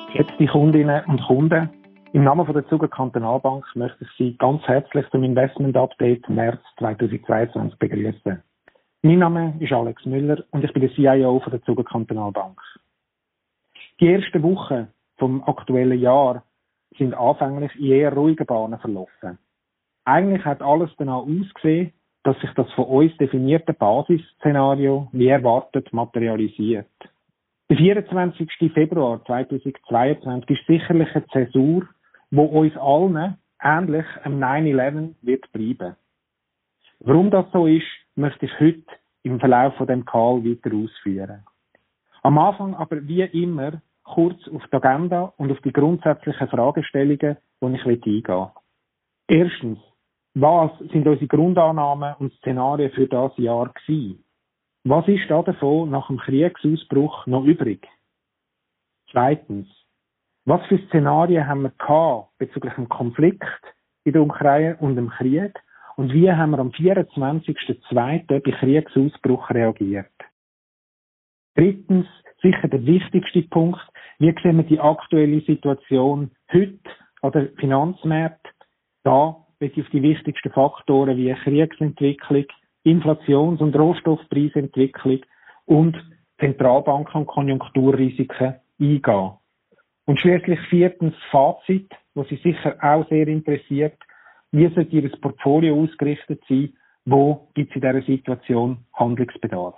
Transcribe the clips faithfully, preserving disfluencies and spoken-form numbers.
Geschätzte Kundinnen und Kunden, im Namen von der Zuger Kantonalbank möchte ich Sie ganz herzlich zum Investment Update März zweitausendzweiundzwanzig begrüßen. Mein Name ist Alex Müller und ich bin der C I O von der Zuger Kantonalbank. Die ersten Wochen vom aktuellen Jahr sind anfänglich in eher ruhigen Bahnen verlaufen. Eigentlich hat alles danach ausgesehen, dass sich das von uns definierte Basisszenario wie erwartet materialisiert. Der vierundzwanzigsten Februar zweitausendzweiundzwanzig ist sicherlich eine Zäsur, wo uns allen ähnlich am neun elf wird bleiben. Warum das so ist, möchte ich heute im Verlauf von dem Call weiter ausführen. Am Anfang aber wie immer kurz auf die Agenda und auf die grundsätzlichen Fragestellungen, die ich eingehen will. Erstens, was sind unsere Grundannahmen und Szenarien für das Jahr gewesen? Was ist da davon nach dem Kriegsausbruch noch übrig? Zweitens, was für Szenarien haben wir gehabt bezüglich dem Konflikt in der Ukraine und dem Krieg? Und wie haben wir am vierundzwanzigsten zweiten bei Kriegsausbruch reagiert? Drittens, sicher der wichtigste Punkt, wie sehen wir die aktuelle Situation heute an den Finanzmärkten? Da wird auf die wichtigsten Faktoren wie Kriegsentwicklung, Inflations- und Rohstoffpreisentwicklung und Zentralbanken- und Konjunkturrisiken eingehen. Und schließlich viertens Fazit, was Sie sicher auch sehr interessiert, wie sollte Ihr Portfolio ausgerichtet sein, wo gibt es in dieser Situation Handlungsbedarf?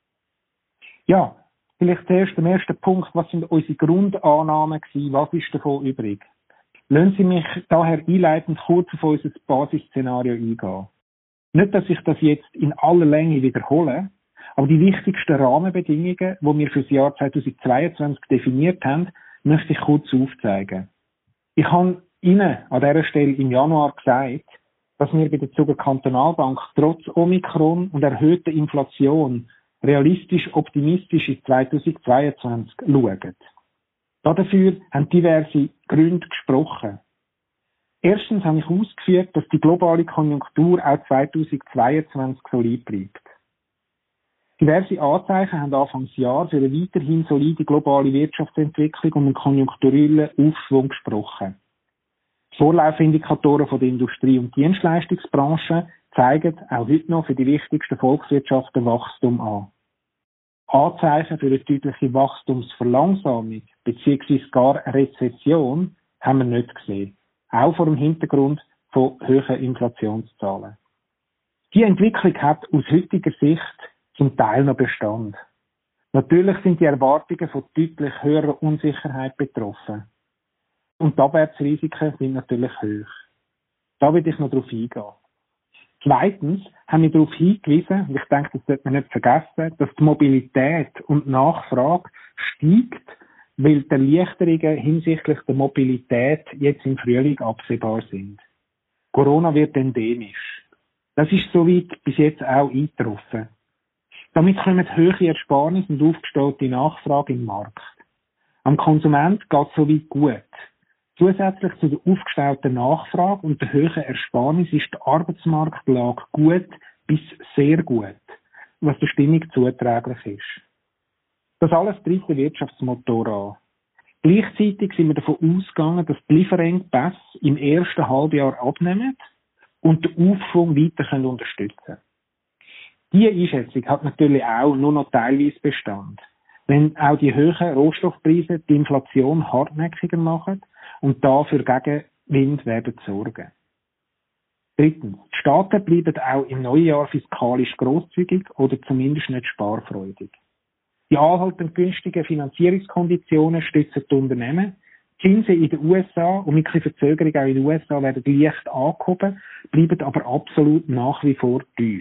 Ja, vielleicht zuerst der erste Punkt, was sind unsere Grundannahmen gewesen, was ist davon übrig? Lassen Sie mich daher einleitend kurz auf unser Basisszenario eingehen. Nicht, dass ich das jetzt in aller Länge wiederhole, aber die wichtigsten Rahmenbedingungen, die wir für das Jahr zweitausendzweiundzwanzig definiert haben, möchte ich kurz aufzeigen. Ich habe Ihnen an dieser Stelle im Januar gesagt, dass wir bei der Zuger Kantonalbank trotz Omikron und erhöhter Inflation realistisch optimistisch in zweitausendzweiundzwanzig schauen. Dafür haben diverse Gründe gesprochen. Erstens habe ich ausgeführt, dass die globale Konjunktur auch zweitausendzweiundzwanzig solid bleibt. Diverse Anzeichen haben Anfangs Jahr für eine weiterhin solide globale Wirtschaftsentwicklung und einen konjunkturellen Aufschwung gesprochen. Die Vorlaufindikatoren von der Industrie- und Dienstleistungsbranche zeigen auch heute noch für die wichtigsten Volkswirtschaften Wachstum an. Anzeichen für eine deutliche Wachstumsverlangsamung bzw. gar Rezession haben wir nicht gesehen. Auch vor dem Hintergrund von hohen Inflationszahlen. Die Entwicklung hat aus heutiger Sicht zum Teil noch Bestand. Natürlich sind die Erwartungen von deutlich höherer Unsicherheit betroffen. Und die Abwärtsrisiken sind natürlich hoch. Da will ich noch darauf eingehen. Zweitens haben wir darauf hingewiesen, und ich denke, das sollte man nicht vergessen, dass die Mobilität und die Nachfrage steigt, weil die Erleichterungen hinsichtlich der Mobilität jetzt im Frühling absehbar sind. Corona wird endemisch. Das ist soweit bis jetzt auch eingetroffen. Damit kommen hohe Ersparnisse und aufgestellte Nachfrage im Markt. Am Konsument geht es soweit gut. Zusätzlich zu der aufgestellten Nachfrage und der hohen Ersparnis ist die Arbeitsmarktlage gut bis sehr gut, was der Stimmung zuträglich ist. Das alles treibt den Wirtschaftsmotor an. Gleichzeitig sind wir davon ausgegangen, dass die Lieferengpässe im ersten Halbjahr abnehmen und den Aufschwung weiter unterstützen können. Diese Einschätzung hat natürlich auch nur noch teilweise Bestand, wenn auch die hohen Rohstoffpreise die Inflation hartnäckiger machen und dafür Gegenwind werden sorgen. Drittens, die Staaten bleiben auch im neuen Jahr fiskalisch grosszügig oder zumindest nicht sparfreudig. Die anhaltend günstigen Finanzierungskonditionen stützen die Unternehmen. Die Zinsen in den U S A und mit ein bisschen Verzögerung auch in den U S A werden leicht angehoben, bleiben aber absolut nach wie vor tief.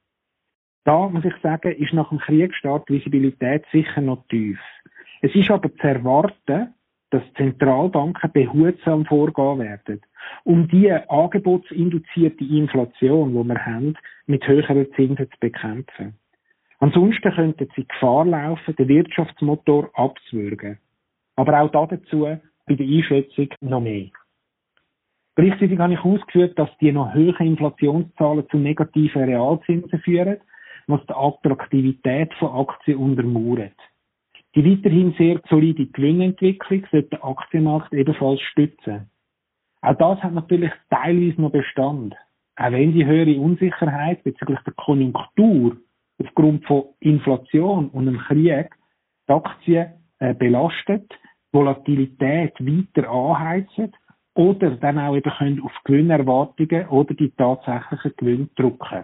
Da, muss ich sagen, ist nach dem Kriegsstart die Visibilität sicher noch tief. Es ist aber zu erwarten, dass Zentralbanken behutsam vorgehen werden, um die angebotsinduzierte Inflation, die wir haben, mit höheren Zinsen zu bekämpfen. Ansonsten könnten sie Gefahr laufen, den Wirtschaftsmotor abzuwürgen. Aber auch dazu bei der Einschätzung noch mehr. Gleichzeitig habe ich ausgeführt, dass die noch hohen Inflationszahlen zu negativen Realzinsen führen, was die Attraktivität von Aktien untermauert. Die weiterhin sehr solide Gewinnentwicklung sollte den Aktienmarkt ebenfalls stützen. Auch das hat natürlich teilweise noch Bestand. Auch wenn die höhere Unsicherheit bezüglich der Konjunktur aufgrund von Inflation und dem Krieg die Aktien äh, belastet, Volatilität weiter anheizen oder dann auch eben können auf Gewinnerwartungen oder die tatsächlichen Gewinne drücken.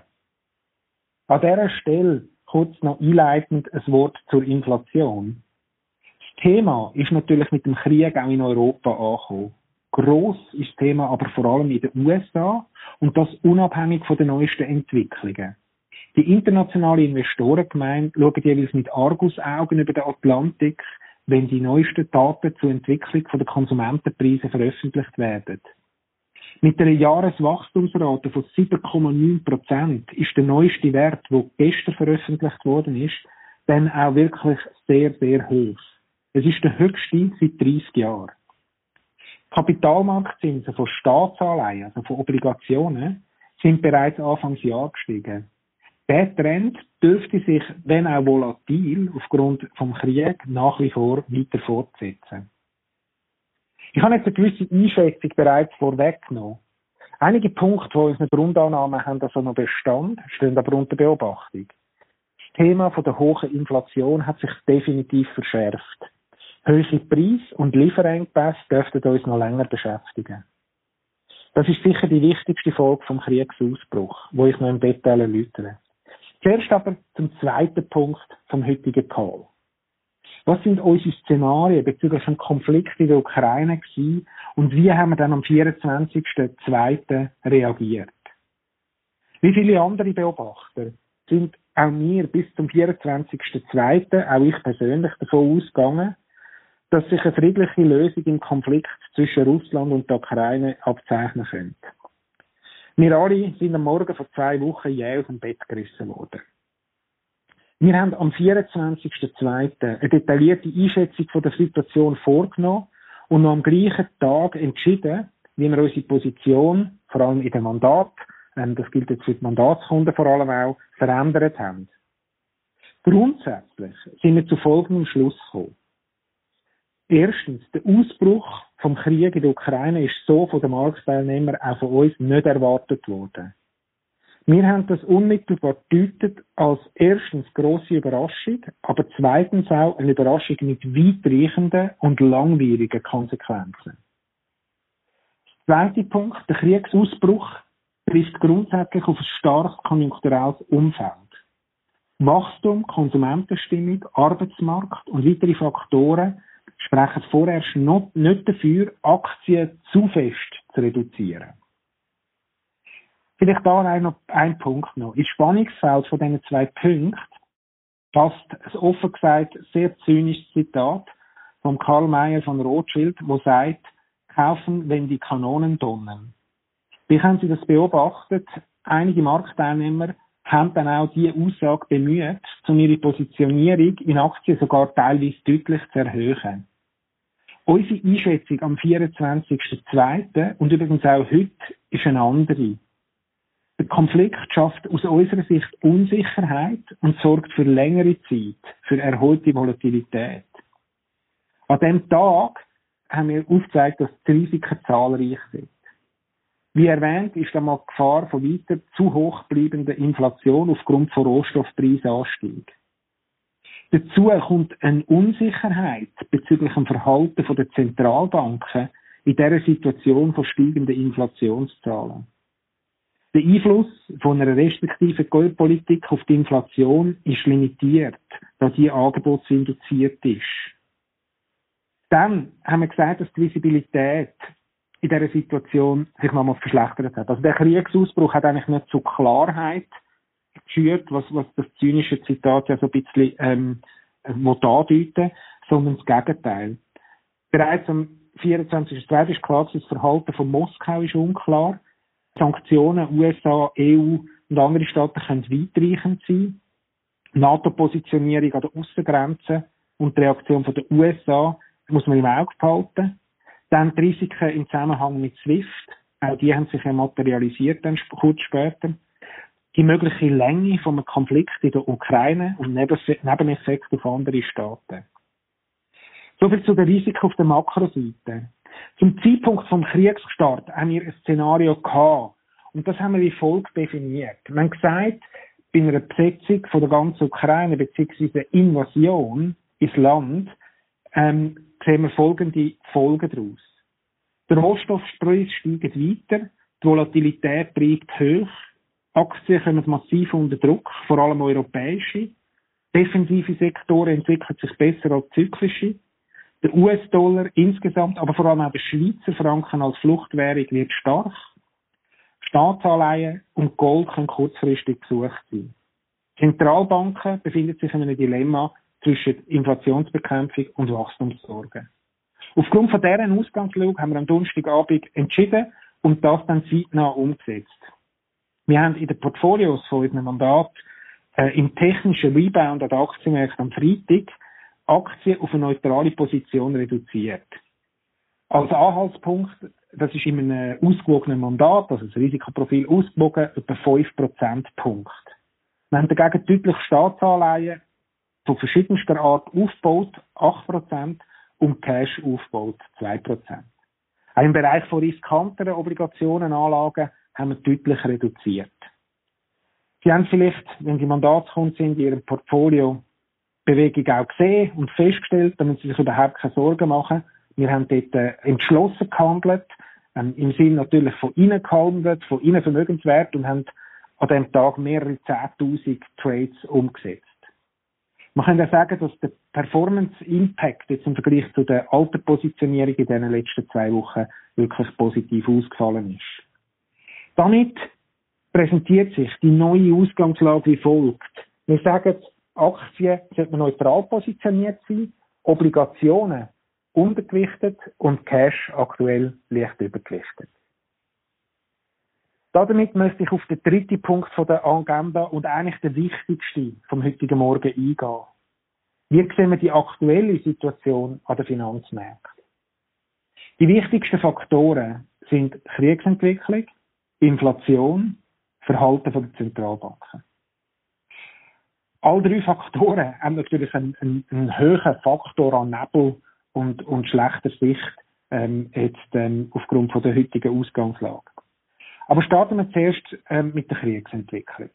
An dieser Stelle kurz noch einleitend ein Wort zur Inflation. Das Thema ist natürlich mit dem Krieg auch in Europa angekommen. Gross ist das Thema aber vor allem in den U S A und das unabhängig von den neuesten Entwicklungen. Die internationale Investorengemeinde schaut jeweils mit Argusaugen über den Atlantik, wenn die neuesten Daten zur Entwicklung der Konsumentenpreise veröffentlicht werden. Mit einer Jahreswachstumsrate von sieben Komma neun Prozent ist der neueste Wert, der gestern veröffentlicht worden ist, dann auch wirklich sehr, sehr hoch. Es ist der höchste seit dreißig Jahren. Kapitalmarktzinsen von Staatsanleihen, also von Obligationen, sind bereits Anfangs Jahr gestiegen. Der Trend dürfte sich, wenn auch volatil, aufgrund vom Krieg nach wie vor weiter fortsetzen. Ich habe jetzt eine gewisse Einschätzung bereits vorweggenommen. Einige Punkte, die unsere Grundannahmen haben, also noch Bestand, stehen aber unter Beobachtung. Das Thema von der hohen Inflation hat sich definitiv verschärft. Hohe Preise und Lieferengpässe dürften uns noch länger beschäftigen. Das ist sicher die wichtigste Folge vom Kriegsausbruch, wo ich noch im Detail erläutere. Zuerst aber zum zweiten Punkt vom heutigen Call. Was sind unsere Szenarien bezüglich dem Konflikt in der Ukraine gewesen und wie haben wir dann am vierundzwanzigsten zweiten reagiert? Wie viele andere Beobachter sind auch wir bis zum vierundzwanzigsten zweiten, auch ich persönlich, davon ausgegangen, dass sich eine friedliche Lösung im Konflikt zwischen Russland und der Ukraine abzeichnen könnte. Wir alle sind am Morgen vor zwei Wochen jäh aus dem Bett gerissen worden. Wir haben am vierundzwanzigsten zweiten eine detaillierte Einschätzung von der Situation vorgenommen und noch am gleichen Tag entschieden, wie wir unsere Position, vor allem in dem Mandat, ähm, das gilt jetzt für die Mandatskunden vor allem auch, verändert haben. Grundsätzlich sind wir zu folgendem Schluss gekommen. Erstens, der Ausbruch vom Krieg in der Ukraine ist so von den Marktteilnehmern auch von uns nicht erwartet worden. Wir haben das unmittelbar gedeutet als erstens grosse Überraschung, aber zweitens auch eine Überraschung mit weitreichenden und langwierigen Konsequenzen. Der zweite Punkt, der Kriegsausbruch trifft grundsätzlich auf ein starkes konjunkturelles Umfeld. Wachstum, Konsumentenstimmung, Arbeitsmarkt und weitere Faktoren sprechen vorerst noch nicht dafür, Aktien zu fest zu reduzieren. Vielleicht da auch noch ein Punkt noch. Ins Spannungsfeld von diesen zwei Punkten passt ein offen gesagt sehr zynisches Zitat von Karl Mayer von Rothschild, wo sagt, kaufen, wenn die Kanonen donnern. Wie haben Sie das beobachtet? Einige Marktteilnehmer haben dann auch diese Aussage bemüht, um ihre Positionierung in Aktien sogar teilweise deutlich zu erhöhen. Unsere Einschätzung am vierundzwanzigsten zweiten und übrigens auch heute ist eine andere. Der Konflikt schafft aus unserer Sicht Unsicherheit und sorgt für längere Zeit, für erholte Volatilität. An diesem Tag haben wir aufgezeigt, dass die Risiken zahlreich sind. Wie erwähnt, ist einmal die Gefahr von weiter zu hoch bleibender Inflation aufgrund von Rohstoffpreisanstieg. Dazu kommt eine Unsicherheit bezüglich dem Verhalten der Zentralbanken in dieser Situation von steigenden Inflationszahlen. Der Einfluss von einer restriktiven Geldpolitik auf die Inflation ist limitiert, da die angebotsinduziert ist. Dann haben wir gesagt, dass die Visibilität in dieser Situation sich nochmal verschlechtert hat. Also der Kriegsausbruch hat eigentlich nicht zu Klarheit geführt, was, was das zynische Zitat ja so ein bisschen ähm, andeuten, sondern das Gegenteil. Bereits am vierundzwanzigsten zweiten ist klar, das Verhalten von Moskau ist unklar. Sanktionen U S A, E U und andere Staaten können weitreichend sein. NATO-Positionierung an der Aussengrenze und die Reaktion von der U S A muss man im Auge behalten. Dann die Risiken im Zusammenhang mit SWIFT, auch die haben sich ja materialisiert dann kurz später. Die mögliche Länge von einem Konflikt in der Ukraine und Nebeneffekte auf andere Staaten. Soviel zu den Risiken auf der Makroseite. Zum Zeitpunkt vom Kriegsstart haben wir ein Szenario gehabt. Und das haben wir wie folgt definiert. Wir haben gesagt, bei einer Besetzung von der ganzen Ukraine bzw. Invasion ins Land ähm, sehen wir folgende Folgen daraus. Der Rohstoffpreis steigt weiter, die Volatilität bleibt hoch, Aktien kommen massiv unter Druck, vor allem europäische. Defensive Sektoren entwickeln sich besser als zyklische. Der U S-Dollar insgesamt, aber vor allem auch der Schweizer Franken als Fluchtwährung wird stark. Staatsanleihen und Gold können kurzfristig gesucht sein. Zentralbanken befinden sich in einem Dilemma zwischen Inflationsbekämpfung und Wachstumssorgen. Aufgrund von deren Ausgangslage haben wir am Donnerstagabend entschieden und das dann zeitnah umgesetzt. Wir haben in den Portfolios von unserem Mandat äh, im technischen Rebound an den Aktienmärkten am Freitag Aktien auf eine neutrale Position reduziert. Als Anhaltspunkt, das ist in einem ausgewogenen Mandat, also das Risikoprofil ausgewogen, etwa fünf Prozentpunkte. Wir haben dagegen deutlich Staatsanleihen von verschiedenster Art aufgebaut, acht Prozent, und Cash aufgebaut, zwei Prozent. Auch im Bereich von riskanteren Obligationenanlagen haben wir deutlich reduziert. Sie haben vielleicht, wenn Sie Mandatskunden sind, in Ihrem Portfolio Bewegung auch gesehen und festgestellt, damit Sie sich überhaupt keine Sorgen machen. Wir haben dort äh, entschlossen gehandelt, ähm, im Sinn natürlich von Ihnen gehandelt, von Ihnen Vermögenswert und haben an diesem Tag mehrere zehntausend Trades umgesetzt. Man kann ja sagen, dass der Performance-Impact jetzt im Vergleich zu der alten Positionierung in den letzten zwei Wochen wirklich positiv ausgefallen ist. Damit präsentiert sich die neue Ausgangslage wie folgt. Wir sagen, Aktien sollten neutral positioniert sein, Obligationen untergewichtet und Cash aktuell leicht übergewichtet. Damit möchte ich auf den dritten Punkt von der Agenda und eigentlich der wichtigste vom heutigen Morgen eingehen. Wie sehen wir die aktuelle Situation an den Finanzmärkten? Die wichtigsten Faktoren sind Kriegsentwicklung, Inflation, Verhalten der Zentralbanken. All drei Faktoren haben natürlich einen, einen, einen hohen Faktor an Nebel und, und schlechter Sicht ähm, jetzt ähm, aufgrund von der heutigen Ausgangslage. Aber starten wir zuerst ähm, mit der Kriegsentwicklung.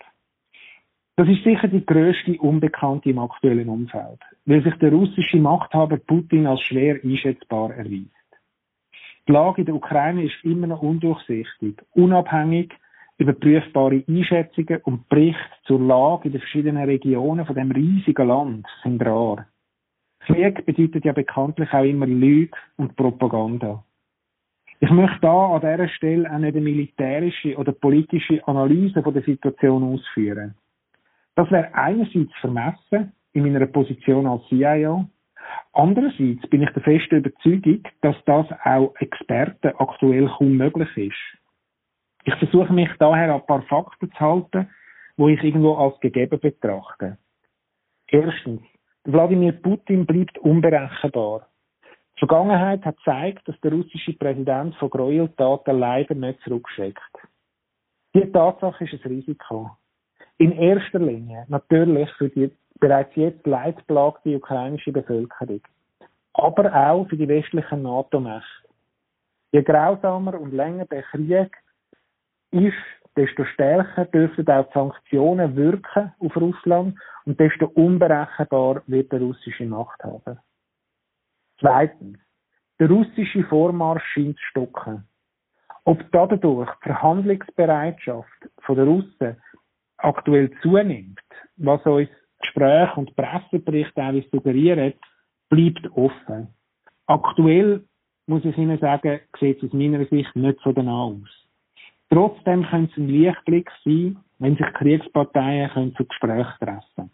Das ist sicher die grösste Unbekannte im aktuellen Umfeld, weil sich der russische Machthaber Putin als schwer einschätzbar erweist. Die Lage in der Ukraine ist immer noch undurchsichtig, unabhängig, überprüfbare Einschätzungen und Berichte zur Lage in den verschiedenen Regionen von dem riesigen Land sind rar. Krieg bedeutet ja bekanntlich auch immer Lüge und Propaganda. Ich möchte da an dieser Stelle auch nicht eine militärische oder politische Analyse von der Situation ausführen. Das wäre einerseits vermessen in meiner Position als C I O. Andererseits bin ich der festen Überzeugung, dass das auch Experten aktuell kaum möglich ist. Ich versuche mich daher an ein paar Fakten zu halten, die ich irgendwo als gegeben betrachte. Erstens, Wladimir Putin bleibt unberechenbar. Die Vergangenheit hat gezeigt, dass der russische Präsident von Gräueltaten leider nicht zurückschreckt. Diese Tatsache ist ein Risiko. In erster Linie natürlich für die bereits jetzt leidplagte ukrainische Bevölkerung, aber auch für die westlichen NATO-Mächte. Je grausamer und länger der Krieg ist, desto stärker dürfen auch die Sanktionen wirken auf Russland und desto unberechenbar wird der russische Machthaber. Zweitens, der russische Vormarsch scheint zu stocken. Ob dadurch die Verhandlungsbereitschaft der Russen aktuell zunimmt, was uns Gespräche und Presseberichte auch suggerieren, bleibt offen. Aktuell, muss ich Ihnen sagen, sieht es aus meiner Sicht nicht so danach aus. Trotzdem könnte es ein Lichtblick sein, wenn sich Kriegsparteien zu Gesprächen treffen.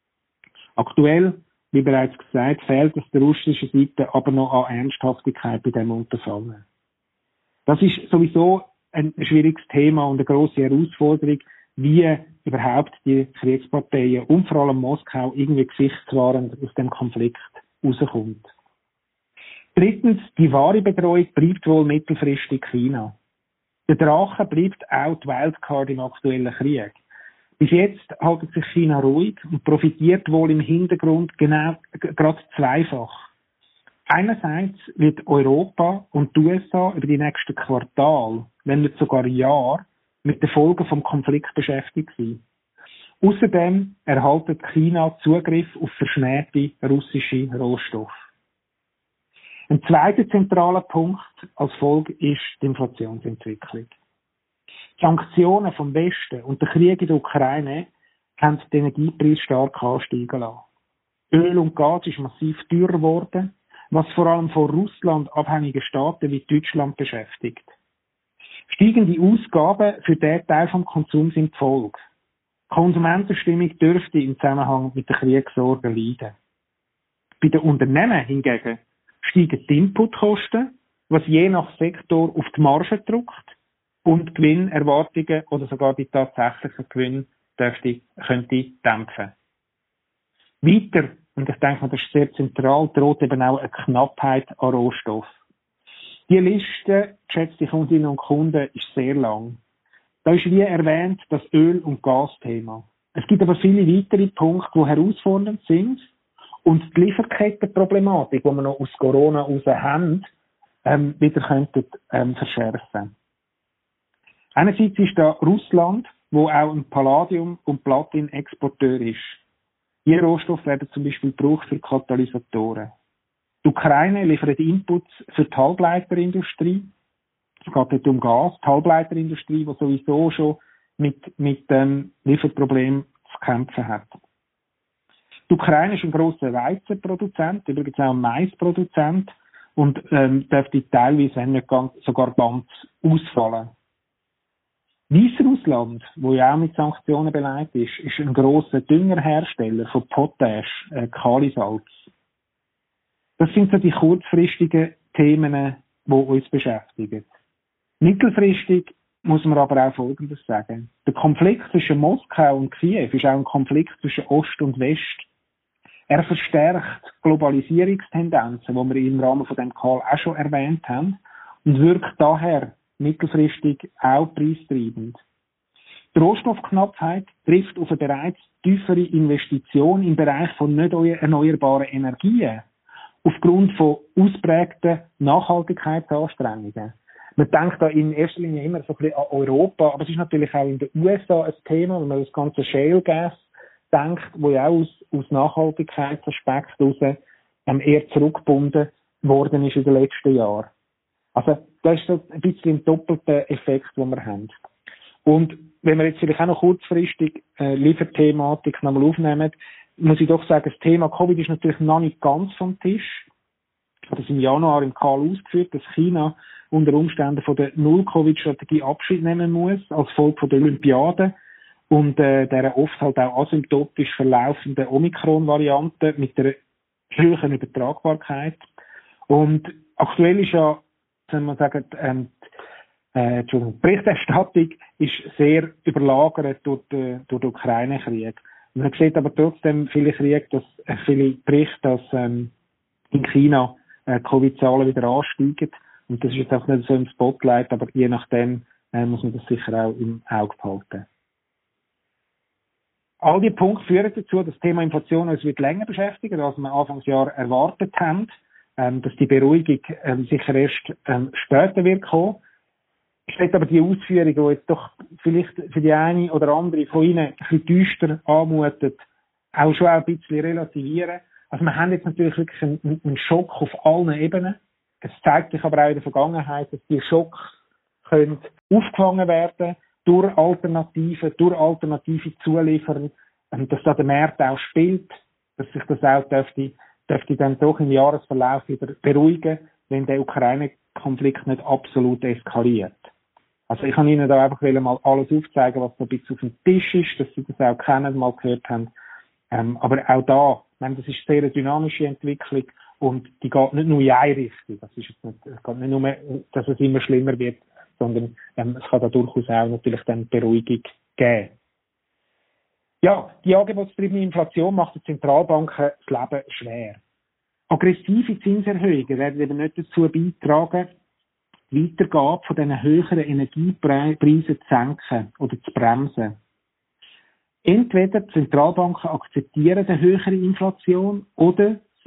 Aktuell, wie bereits gesagt, fehlt es der russischen Seite aber noch an Ernsthaftigkeit bei diesem Unterfangen. Das ist sowieso ein schwieriges Thema und eine grosse Herausforderung, wie überhaupt die Kriegsparteien und vor allem Moskau irgendwie gesichtswahrend aus dem Konflikt rauskommt. Drittens, die wahre Bedrohung bleibt wohl mittelfristig China. Der Drache bleibt auch die Wildcard im aktuellen Krieg. Bis jetzt hält sich China ruhig und profitiert wohl im Hintergrund genau gerade zweifach. Einerseits wird Europa und die U S A über die nächsten Quartale, wenn nicht sogar Jahre, mit den Folgen vom Konflikt beschäftigt sein. Außerdem erhalten China Zugriff auf verschmähte russische Rohstoffe. Ein zweiter zentraler Punkt als Folge ist die Inflationsentwicklung. Die Sanktionen vom Westen und der Krieg in der Ukraine haben den Energiepreis stark ansteigen lassen. Öl und Gas ist massiv teurer geworden, was vor allem von Russland abhängige Staaten wie Deutschland beschäftigt. Steigende Ausgaben für diesen Teil des Konsums sind die Folge. Die Konsumentenstimmung dürfte im Zusammenhang mit den Kriegssorgen leiden. Bei den Unternehmen hingegen steigen die Inputkosten, was je nach Sektor auf die Marge drückt und Gewinnerwartungen oder sogar die tatsächlichen Gewinne dürfte, könnte dämpfen. Weiter, und ich denke, das ist sehr zentral, droht eben auch eine Knappheit an Rohstoffen. Die Liste, geschätzte Kundinnen und Kunden, ist sehr lang. Da ist wie erwähnt das Öl- und Gasthema. Es gibt aber viele weitere Punkte, die herausfordernd sind und die Lieferkettenproblematik, die wir noch aus Corona raus haben, ähm, wieder könnten ähm, verschärfen. Einerseits ist da Russland, wo auch ein Palladium- und Platin-Exporteur ist. Diese Rohstoffe werden zum Beispiel gebraucht für Katalysatoren. Die Ukraine liefert Inputs für die Halbleiterindustrie. Es geht nicht um Gas, die Halbleiterindustrie, die sowieso schon mit, mit ähm, Lieferproblemen zu kämpfen hat. Die Ukraine ist ein grosser Weizenproduzent, übrigens auch ein Maisproduzent und ähm, dürfte teilweise, wenn nicht ganz, sogar ganz ausfallen. Weißrussland, wo ja auch mit Sanktionen beleidigt ist, ist ein grosser Düngerhersteller von Potash, äh, Kalisalz. Das sind so die kurzfristigen Themen, die uns beschäftigen. Mittelfristig muss man aber auch Folgendes sagen. Der Konflikt zwischen Moskau und Kiew ist auch ein Konflikt zwischen Ost und West. Er verstärkt Globalisierungstendenzen, die wir im Rahmen von dem Call auch schon erwähnt haben, und wirkt daher mittelfristig auch preistreibend. Die Rohstoffknappheit trifft auf eine bereits tiefere Investition im Bereich von nicht erneuerbaren Energien aufgrund von ausprägten Nachhaltigkeitsanstrengungen. Man denkt da in erster Linie immer so ein bisschen an Europa, aber es ist natürlich auch in den U S A ein Thema, wenn man das ganze Shale Gas denkt, wo ja auch aus, aus Nachhaltigkeitsaspekten heraus ähm, eher zurückgebunden worden ist in den letzten Jahren. Also das ist so ein bisschen ein doppelter Effekt, den wir haben. Und wenn wir jetzt vielleicht auch noch kurzfristig äh, Lieferthematik nochmal aufnehmen, muss ich doch sagen, das Thema Covid ist natürlich noch nicht ganz vom Tisch. Ich habe das im Januar im Call ausgeführt, dass China unter Umständen von der Null-Covid-Strategie Abschied nehmen muss, als Folge von der Olympiade und äh, der oft halt auch asymptotisch verlaufenden Omikron-Variante mit der höheren Übertragbarkeit. Und aktuell ist ja, soll man sagen, ähm, äh, Entschuldigung, die Berichterstattung ist sehr überlagert durch, die, durch den Ukraine-Krieg. Man sieht aber trotzdem viele Kriege, dass, äh, viele Berichte, dass ähm, in China äh, Covid-Zahlen wieder ansteigen. Und das ist jetzt auch nicht so im Spotlight, aber je nachdem äh, muss man das sicher auch im Auge behalten. All diese Punkte führen dazu, dass das Thema Inflation uns wird länger beschäftigen, als wir Anfangsjahr erwartet haben, ähm, dass die Beruhigung ähm, sicher erst ähm, später wird kommen. Ich will aber die Ausführungen, die jetzt doch vielleicht für die eine oder andere von Ihnen ein bisschen düster anmutet, auch schon auch ein bisschen relativieren. Also wir haben jetzt natürlich wirklich einen, einen Schock auf allen Ebenen. Es zeigt sich aber auch in der Vergangenheit, dass die Schocks können aufgefangen werden durch Alternativen, durch alternative Zulieferer, dass da der Markt auch spielt, dass sich das auch dürfte, dürfte dann doch im Jahresverlauf wieder beruhigen, wenn der Ukraine-Konflikt nicht absolut eskaliert. Also ich kann Ihnen da einfach mal alles aufzeigen, was so ein bisschen auf dem Tisch ist, dass Sie das auch kennen, mal gehört haben. Ähm, aber auch da, ich meine, das ist eine sehr dynamische Entwicklung und die geht nicht nur in eine Richtung. Das ist jetzt nicht, es geht nicht nur, dass es immer schlimmer wird, sondern ähm, es kann da durchaus auch natürlich dann Beruhigung geben. Ja, die angebotstriebene Inflation macht den Zentralbanken das Leben schwer. Aggressive Zinserhöhungen werden eben nicht dazu beitragen, die Weitergabe von diesen höheren Energiepreisen zu senken oder zu bremsen. Entweder die Zentralbanken akzeptieren eine höhere Inflation oder sie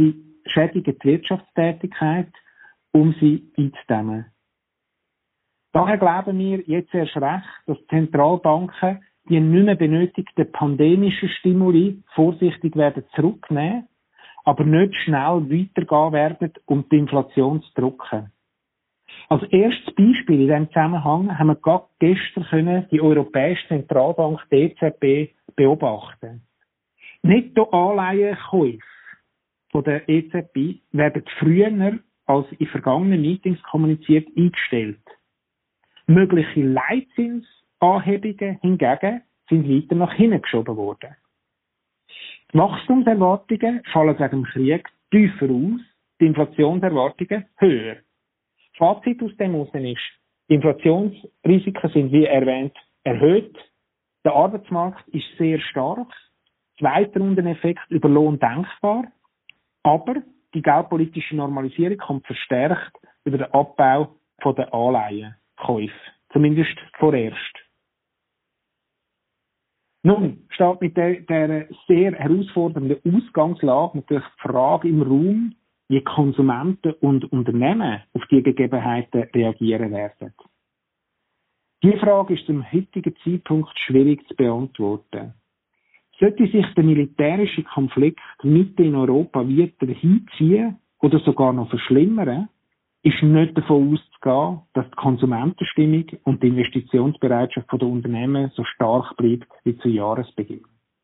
schädigen die Wirtschaftstätigkeit, um sie einzudämmen. Daher glauben wir jetzt erst recht, dass Zentralbanken die nicht mehr benötigten pandemischen Stimuli vorsichtig werden zurücknehmen, aber nicht schnell weitergehen werden, um die Inflation zu drücken. Als erstes Beispiel in diesem Zusammenhang haben wir gerade gestern können die Europäische Zentralbank D E Z B beobachten. Nettoanleihenkäufe von der E Z B werden früher als in vergangenen Meetings kommuniziert eingestellt. Mögliche Leitzinsanhebungen hingegen sind weiter nach hinten geschoben worden. Die Wachstumserwartungen fallen wegen dem Krieg tiefer aus, die Inflationserwartungen höher. Fazit aus dem heraus ist, die Inflationsrisiken sind wie erwähnt erhöht, der Arbeitsmarkt ist sehr stark, Zweitrundeneffekt über Lohn denkbar, aber die geldpolitische Normalisierung kommt verstärkt über den Abbau von der Anleihenkäufe, zumindest vorerst. Nun steht mit der, der sehr herausfordernden Ausgangslage natürlich die Frage im Raum, wie Konsumenten und Unternehmen auf diese Gegebenheiten reagieren werden. Diese Frage ist zum heutigen Zeitpunkt schwierig zu beantworten. Sollte sich der militärische Konflikt mitten in Europa weiter hinziehen oder sogar noch verschlimmern, ist nicht davon auszugehen, dass die Konsumentenstimmung und die Investitionsbereitschaft der Unternehmen so stark bleibt wie zu Jahresbeginn.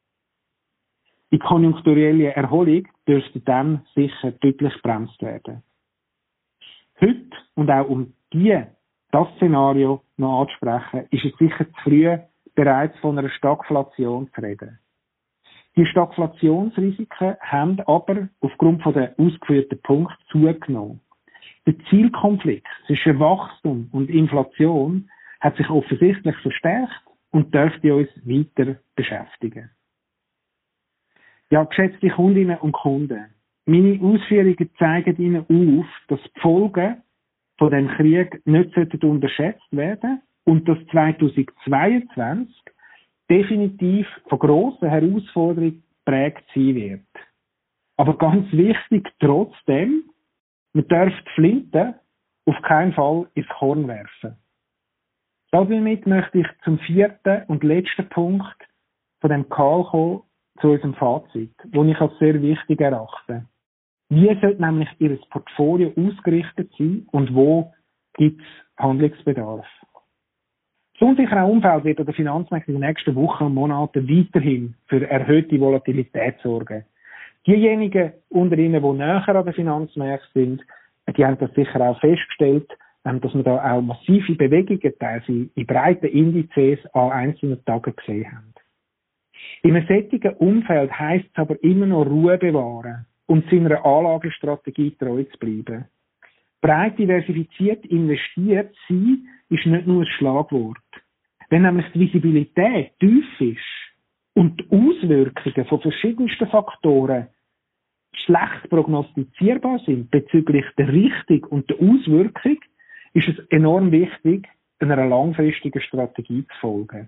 Die konjunkturelle Erholung dürfte dann sicher deutlich gebremst werden. Heute, und auch um die, das Szenario noch anzusprechen, ist es sicher zu früh, bereits von einer Stagflation zu reden. Die Stagflationsrisiken haben aber aufgrund von der ausgeführten Punkte zugenommen. Der Zielkonflikt zwischen Wachstum und Inflation hat sich offensichtlich verstärkt und dürfte uns weiter beschäftigen. Ja, geschätzte Kundinnen und Kunden, meine Ausführungen zeigen Ihnen auf, dass die Folgen von dem Krieg nicht unterschätzt werden und dass zweitausendzweiundzwanzig definitiv von grossen Herausforderungen geprägt sein wird. Aber ganz wichtig trotzdem, man darf die Flinte auf keinen Fall ins Korn werfen. Damit möchte ich zum vierten und letzten Punkt von dem Call kommen, zu unserem Fazit, das ich als sehr wichtig erachte. Wie sollte nämlich Ihr Portfolio ausgerichtet sein und wo gibt es Handlungsbedarf? Das unsichere Umfeld wird an den Finanzmärkten in den nächsten Wochen und Monaten weiterhin für erhöhte Volatilität sorgen. Diejenigen unter Ihnen, die näher an den Finanzmärkten sind, die haben das sicher auch festgestellt, dass wir da auch massive Bewegungen teilweise in breiten Indizes an einzelnen Tagen gesehen haben. In einem solchen Umfeld heisst es aber immer noch Ruhe bewahren und seiner Anlagestrategie treu zu bleiben. Breit diversifiziert investiert sein ist nicht nur ein Schlagwort. Wenn nämlich die Visibilität tief ist und die Auswirkungen von verschiedensten Faktoren schlecht prognostizierbar sind bezüglich der Richtung und der Auswirkung, ist es enorm wichtig, einer langfristigen Strategie zu folgen.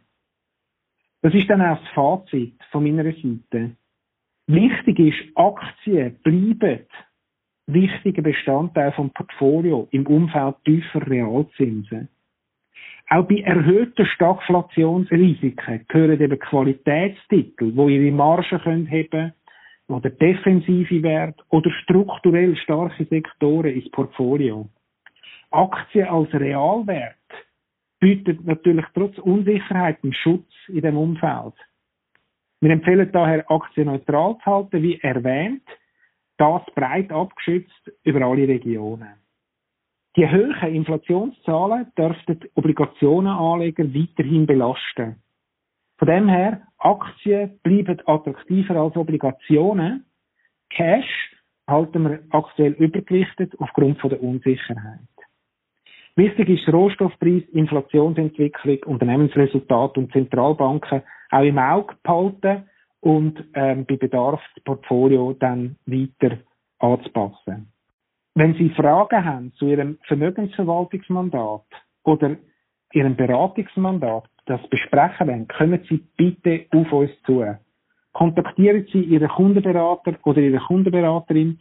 Das ist dann auch das Fazit von meiner Seite. Wichtig ist, Aktien bleiben wichtiger Bestandteil vom Portfolio im Umfeld tiefer Realzinsen. Auch bei erhöhten Stagflationsrisiken gehören eben Qualitätstitel, die ihre Margen können heben oder defensive Werte oder strukturell starke Sektoren ins Portfolio. Aktien als Realwert bietet natürlich trotz Unsicherheit einen Schutz in dem Umfeld. Wir empfehlen daher, Aktien neutral zu halten, wie erwähnt, das breit abgeschützt über alle Regionen. Die hohen Inflationszahlen dürften Obligationenanleger weiterhin belasten. Von dem her, Aktien bleiben attraktiver als Obligationen. Cash halten wir aktuell übergewichtet aufgrund von der Unsicherheit. Wichtig ist Rohstoffpreis, Inflationsentwicklung, Unternehmensresultate und Zentralbanken auch im Auge behalten und ähm, bei Bedarf das Portfolio dann weiter anzupassen. Wenn Sie Fragen haben zu Ihrem Vermögensverwaltungsmandat oder Ihrem Beratungsmandat, das besprechen wollen, kommen Sie bitte auf uns zu. Kontaktieren Sie Ihren Kundenberater oder Ihre Kundenberaterin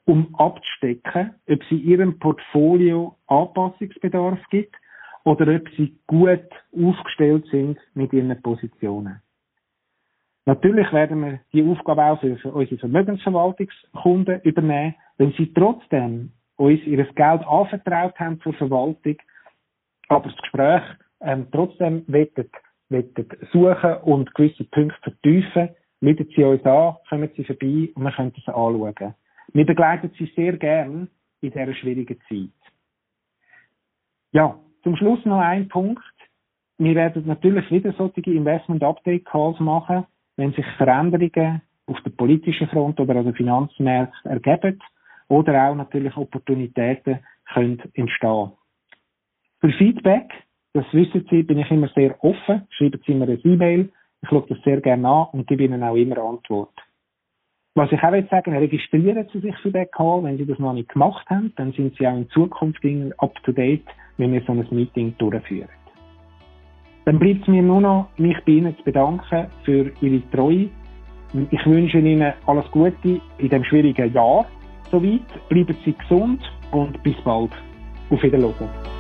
um abzustecken, ob es in ihrem Portfolio Anpassungsbedarf gibt oder ob sie gut aufgestellt sind mit ihren Positionen. Natürlich werden wir die Aufgabe auch für, für unsere Vermögensverwaltungskunden übernehmen, wenn sie trotzdem uns ihr Geld anvertraut haben zur Verwaltung, aber das Gespräch ähm, trotzdem wettet, wettet suchen und gewisse Punkte vertiefen, melden sie uns an, kommen sie vorbei und wir können sie anschauen. Wir begleiten sie sehr gern in dieser schwierigen Zeit. Ja, zum Schluss noch ein Punkt. Wir werden natürlich wieder solche Investment-Update-Calls machen, wenn sich Veränderungen auf der politischen Front oder an den Finanzmärkten ergeben oder auch natürlich Opportunitäten können entstehen. Für Feedback, das wissen Sie, bin ich immer sehr offen. Schreiben Sie mir eine E-Mail. Ich schaue das sehr gerne an und gebe Ihnen auch immer Antwort. Was ich auch will sagen, registrieren Sie sich für den Call. Wenn Sie das noch nicht gemacht haben, dann sind Sie auch in Zukunft up to date, wenn wir so ein Meeting durchführen. Dann bleibt es mir nur noch, mich bei Ihnen zu bedanken für Ihre Treue. Ich wünsche Ihnen alles Gute in diesem schwierigen Jahr. Soweit bleiben Sie gesund und bis bald. Auf Wiedersehen.